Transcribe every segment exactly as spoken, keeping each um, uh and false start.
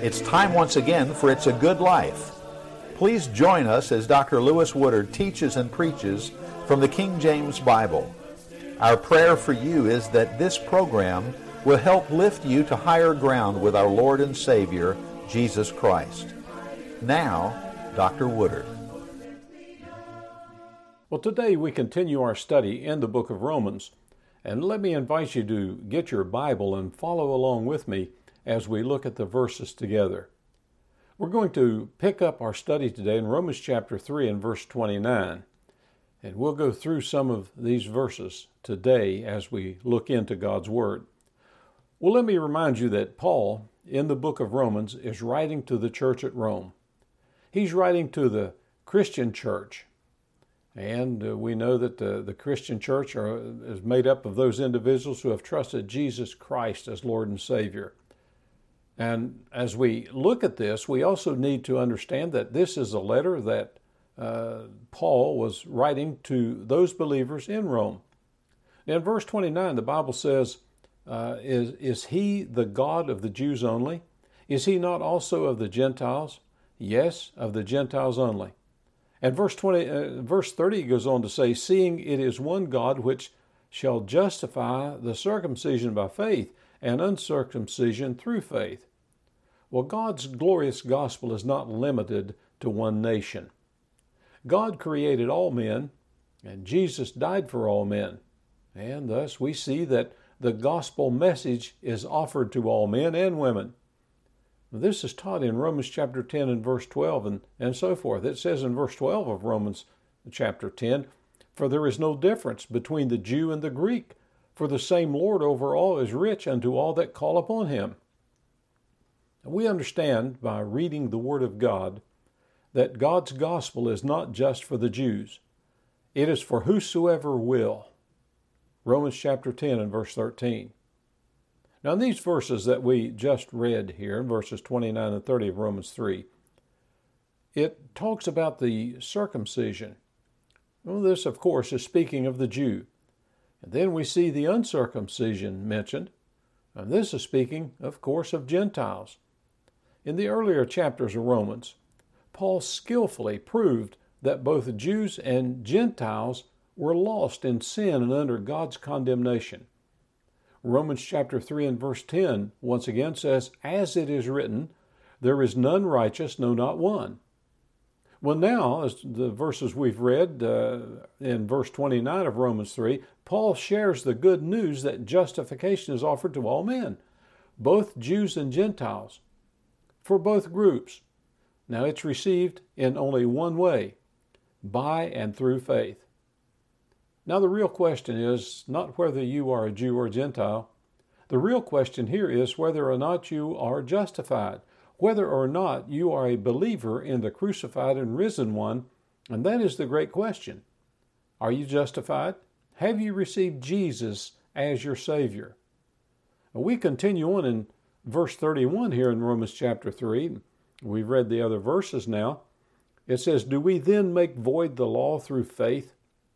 It's time once again for It's a Good Life. Please join us as Doctor Lewis Woodard teaches and preaches from the King James Bible. Our prayer for you is that this program will help lift you to higher ground with our Lord and Savior, Jesus Christ. Now, Doctor Woodard. Well, today we continue our study in the book of Romans, and let me invite you to get your Bible and follow along with me as we look at the verses together. We're going to pick up our study today in Romans chapter three and verse twenty-nine, and we'll go through some of these verses today as we look into God's Word. Well, let me remind you that Paul, in the book of Romans, is writing to the church at Rome. He's writing to the Christian church. And uh, we know that the, the Christian church are, is made up of those individuals who have trusted Jesus Christ as Lord and Savior. And as we look at this, we also need to understand that this is a letter that uh, Paul was writing to those believers in Rome. In verse twenty-nine, the Bible says, uh, is, is he the God of the Jews only? Is he not also of the Gentiles? Yes, of the Gentiles only. And verse twenty, uh, verse thirty goes on to say, seeing it is one God which shall justify the circumcision by faith and uncircumcision through faith. Well, God's glorious gospel is not limited to one nation. God created all men, and Jesus died for all men. And thus we see that the gospel message is offered to all men and women. This is taught in Romans chapter ten and verse twelve and, and so forth. It says in verse twelve of Romans chapter ten, for there is no difference between the Jew and the Greek, for the same Lord over all is rich unto all that call upon him. We understand by reading the Word of God that God's gospel is not just for the Jews. It is for whosoever will. Romans chapter ten and verse thirteen. Now in these verses that we just read here, verses twenty-nine and thirty of Romans three, it talks about the circumcision. Well, this, of course, is speaking of the Jew. And then we see the uncircumcision mentioned, and this is speaking, of course, of Gentiles. In the earlier chapters of Romans, Paul skillfully proved that both Jews and Gentiles were lost in sin and under God's condemnation. Romans chapter three and verse ten once again says, as it is written, there is none righteous, no, not one. Well, now, as the verses we've read uh, in verse twenty-nine of Romans three, Paul shares the good news that justification is offered to all men, both Jews and Gentiles, for both groups. Now, it's received in only one way, by and through faith. Now, the real question is not whether you are a Jew or Gentile. The real question here is whether or not you are justified, whether or not you are a believer in the crucified and risen one, and that is the great question. Are you justified? Have you received Jesus as your Savior? We continue on in verse thirty-one here in Romans chapter three. We've read the other verses now. It says, do we then make void the law through faith?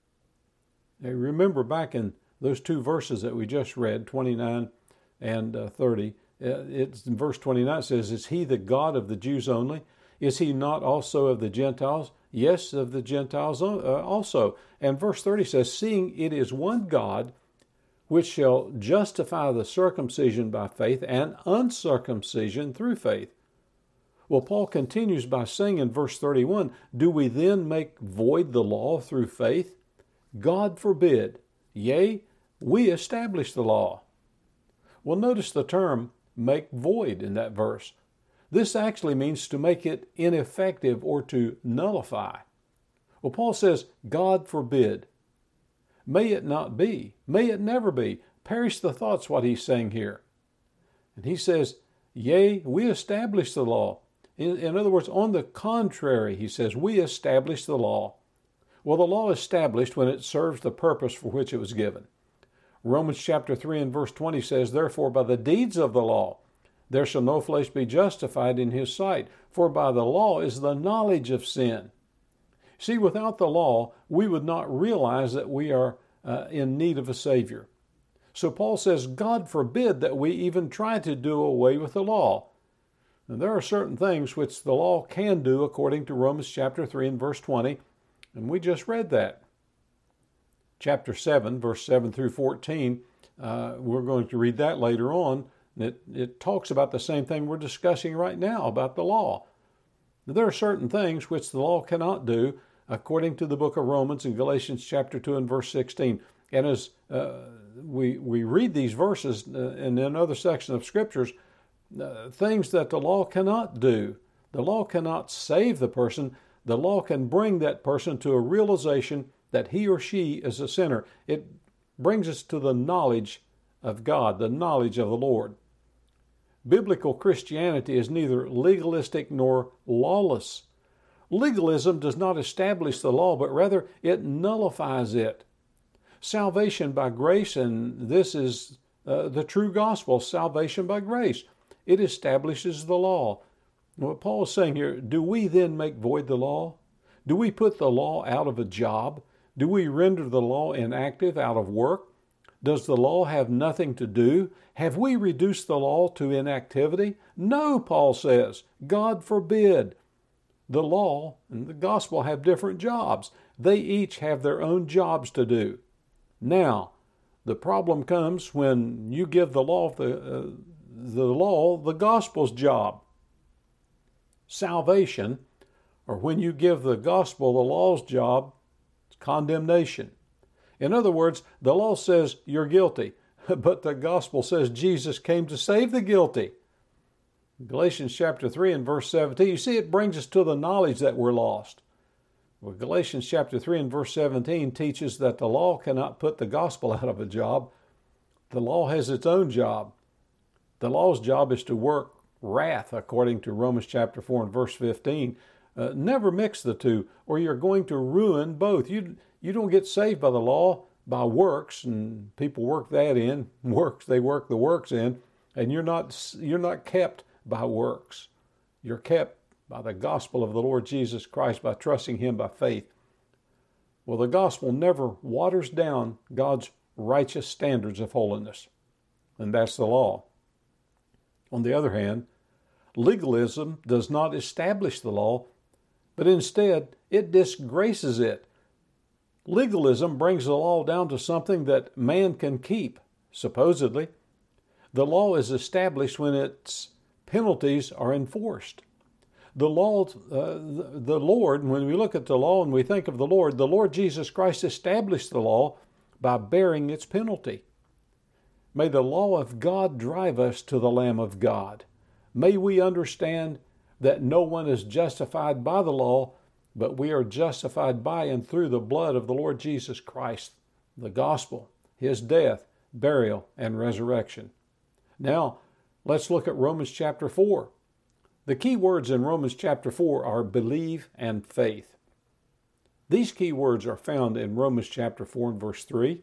Now, remember back in those two verses that we just read, twenty-nine and uh, thirty, it's in verse twenty-nine, it says, is he the God of the Jews only? Is he not also of the Gentiles? Yes, of the Gentiles also. And verse thirty says, seeing it is one God, which shall justify the circumcision by faith and uncircumcision through faith. Well, Paul continues by saying in verse thirty-one, do we then make void the law through faith? God forbid. Yea, we establish the law. Well, notice the term make void in that verse. This actually means to make it ineffective or to nullify. Well, Paul says, God forbid. May it not be. May it never be. Perish the thoughts, what he's saying here. And he says, yea, we establish the law. In, in other words, on the contrary, he says, we establish the law. Well, the law is established when it serves the purpose for which it was given. Romans chapter three and verse twenty says, therefore, by the deeds of the law, there shall no flesh be justified in his sight, for by the law is the knowledge of sin. See, without the law, we would not realize that we are uh, in need of a Savior. So Paul says, God forbid that we even try to do away with the law. And there are certain things which the law can do according to Romans chapter three and verse twenty, and we just read that. Chapter seven, verse seven through fourteen, uh, we're going to read that later on. And it, it talks about the same thing we're discussing right now about the law. There are certain things which the law cannot do according to the book of Romans in Galatians chapter two and verse sixteen. And as uh, we, we read these verses uh, and in other sections of scriptures, uh, things that the law cannot do. The law cannot save the person. The law can bring that person to a realization that he or she is a sinner. It brings us to the knowledge of God, the knowledge of the Lord. Biblical Christianity is neither legalistic nor lawless. Legalism does not establish the law, but rather it nullifies it. Salvation by grace, and this is uh, the true gospel, salvation by grace. It establishes the law. What Paul is saying here, do we then make void the law? Do we put the law out of a job? Do we render the law inactive out of work? Does the law have nothing to do? Have we reduced the law to inactivity? No, Paul says. God forbid. The law and the gospel have different jobs. They each have their own jobs to do. Now, the problem comes when you give the law the, uh, the law the gospel's job. Salvation, or when you give the gospel the law's job, it's condemnation. In other words, the law says you're guilty, but the gospel says Jesus came to save the guilty. Galatians chapter three and verse seventeen, you see it brings us to the knowledge that we're lost. Well, Galatians chapter three and verse seventeen teaches that the law cannot put the gospel out of a job. The law has its own job. The law's job is to work wrath, according to Romans chapter four and verse fifteen. Uh, never mix the two, or you're going to ruin both. You, you don't get saved by the law by works, and people work that in. Works, they work the works in, and you're not, you're not kept by works. You're kept by the gospel of the Lord Jesus Christ, by trusting Him by faith. Well, the gospel never waters down God's righteous standards of holiness, and that's the law. On the other hand, legalism does not establish the law, but instead it disgraces it. Legalism brings the law down to something that man can keep, supposedly. The law is established when its penalties are enforced. The law, uh, the Lord, when we look at the law and we think of the Lord, the Lord Jesus Christ established the law by bearing its penalty. May the law of God drive us to the Lamb of God. May we understand that no one is justified by the law, but we are justified by and through the blood of the Lord Jesus Christ, the gospel, His death, burial, and resurrection. Now, let's look at Romans chapter four. The key words in Romans chapter four are believe and faith. These key words are found in Romans chapter four and verse three,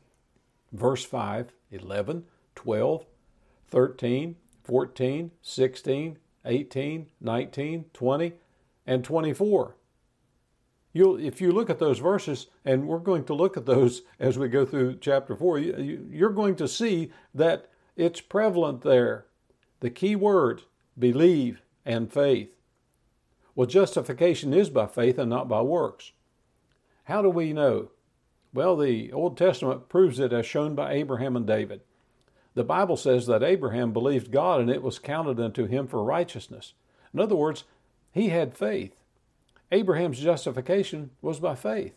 verse five, eleven, twelve, thirteen, fourteen, sixteen, eighteen, nineteen, twenty, and twenty-four. You'll, if you look at those verses, and we're going to look at those as we go through chapter four, you, you're going to see that it's prevalent there. The key words, believe and faith. Well, justification is by faith and not by works. How do we know? Well, the Old Testament proves it as shown by Abraham and David. The Bible says that Abraham believed God and it was counted unto him for righteousness. In other words, he had faith. Abraham's justification was by faith.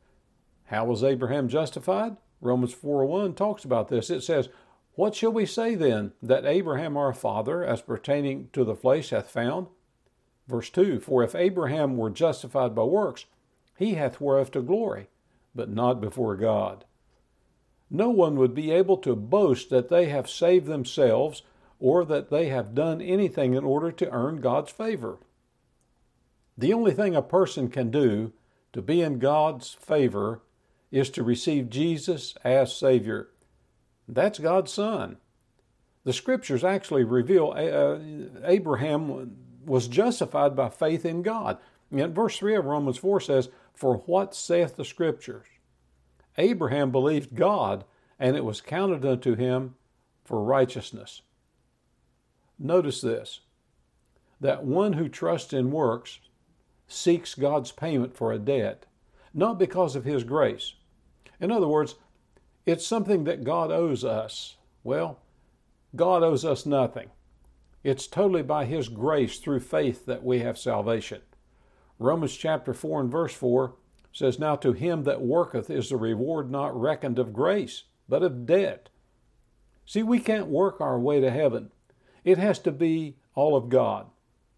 How was Abraham justified? Romans four one talks about this. It says, what shall we say then, that Abraham our father, as pertaining to the flesh, hath found? Verse two, for if Abraham were justified by works, he hath whereof to glory, but not before God. No one would be able to boast that they have saved themselves or that they have done anything in order to earn God's favor. The only thing a person can do to be in God's favor is to receive Jesus as Savior. That's God's Son. The Scriptures actually reveal uh, Abraham was justified by faith in God. And verse three of Romans four says, for what saith the Scriptures? Abraham believed God, and it was counted unto him for righteousness. Notice this. that one who trusts in works seeks God's payment for a debt, not because of His grace. In other words, it's something that God owes us. Well, God owes us nothing. It's totally by His grace through faith that we have salvation. Romans chapter four and verse four says, "Now to him that worketh is the reward not reckoned of grace, but of debt." See, we can't work our way to heaven. It has to be all of God.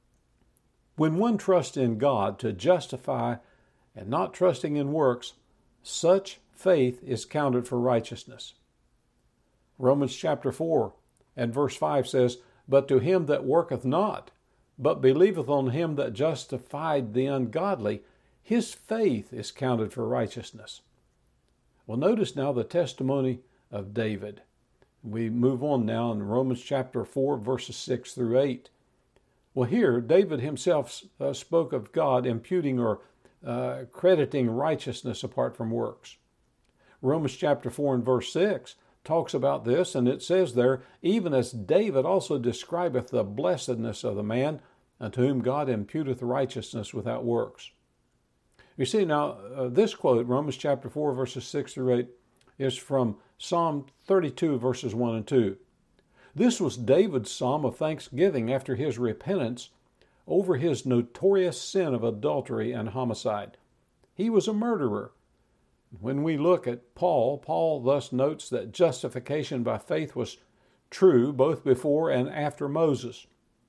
When one trusts in God to justify and not trusting in works, such faith is counted for righteousness. Romans chapter four and verse five says, "But to him that worketh not, but believeth on him that justified the ungodly, his faith is counted for righteousness." Well, notice now the testimony of David. We move on now in Romans chapter four, verses six through eight. Well, here, David himself uh, spoke of God imputing or uh, crediting righteousness apart from works. Romans chapter four and verse six talks about this, and it says there, "Even as David also describeth the blessedness of the man unto whom God imputeth righteousness without works." You see, now, uh, this quote, Romans chapter four, verses six through eight, is from Psalm thirty-two, verses one and two. This was David's psalm of thanksgiving after his repentance over his notorious sin of adultery and homicide. He was a murderer. When we look at Paul, Paul thus notes that justification by faith was true both before and after Moses.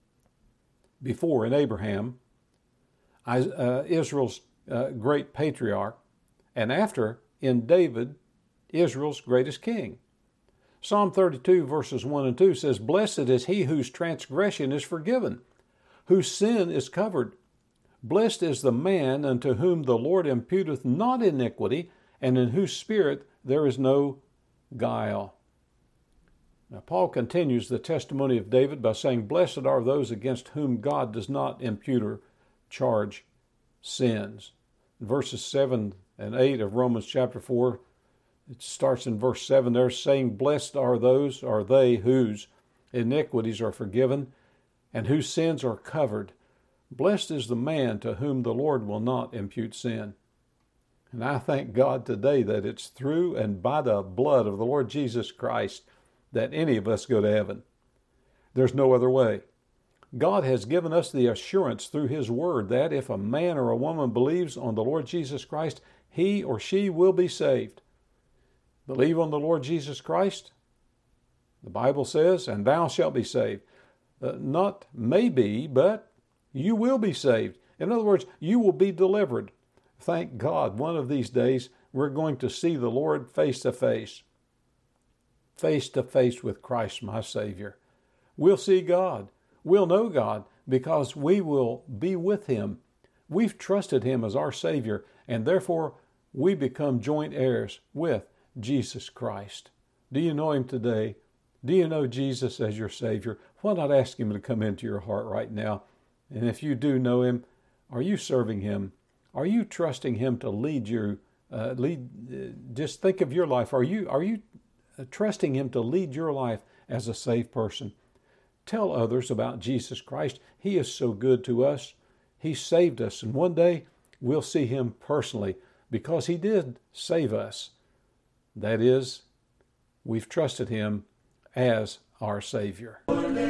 Before in Abraham, uh, Israel's uh, great patriarch, and after in David, Israel's greatest king. Psalm thirty-two verses one and two says, "Blessed is he whose transgression is forgiven, whose sin is covered. Blessed is the man unto whom the Lord imputeth not iniquity, and in whose spirit there is no guile." Now, Paul continues the testimony of David by saying, "Blessed are those against whom God does not impute or charge sins." Verses seven and eight of Romans chapter four, it starts in verse seven there, saying, "Blessed are those, are they whose iniquities are forgiven, and whose sins are covered. Blessed is the man to whom the Lord will not impute sin." And I thank God today that it's through and by the blood of the Lord Jesus Christ that any of us go to heaven. There's no other way. God has given us the assurance through His Word that if a man or a woman believes on the Lord Jesus Christ, he or she will be saved. Believe on the Lord Jesus Christ, the Bible says, and thou shalt be saved. Uh, not maybe, but you will be saved. In other words, you will be delivered. Thank God, one of these days, we're going to see the Lord face to face. Face to face with Christ, my Savior. We'll see God. We'll know God because we will be with Him. We've trusted Him as our Savior, and therefore we become joint heirs with Jesus Christ. Do you know Him today? Do you know Jesus as your Savior? Why not ask Him to come into your heart right now? And if you do know Him, are you serving Him? Are you trusting Him to lead you? Uh, lead. Uh, just think of your life. Are you are you trusting Him to lead your life as a saved person? Tell others about Jesus Christ. He is so good to us. He saved us, and one day we'll see Him personally because He did save us. That is, we've trusted Him as our Savior.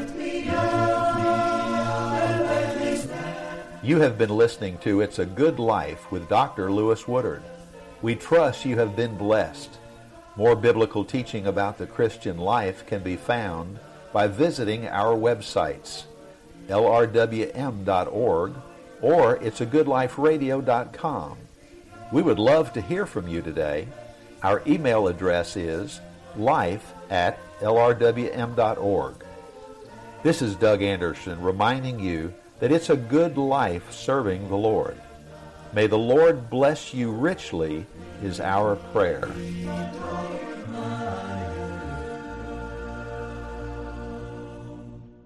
You have been listening to It's a Good Life with Doctor Lewis Woodard. We trust you have been blessed. More biblical teaching about the Christian life can be found by visiting our websites, L R W M dot org or it's a good life radio dot com. We would love to hear from you today. Our email address is life at L R W M dot org. This is Doug Anderson reminding you that it's a good life serving the Lord. May the Lord bless you richly is our prayer.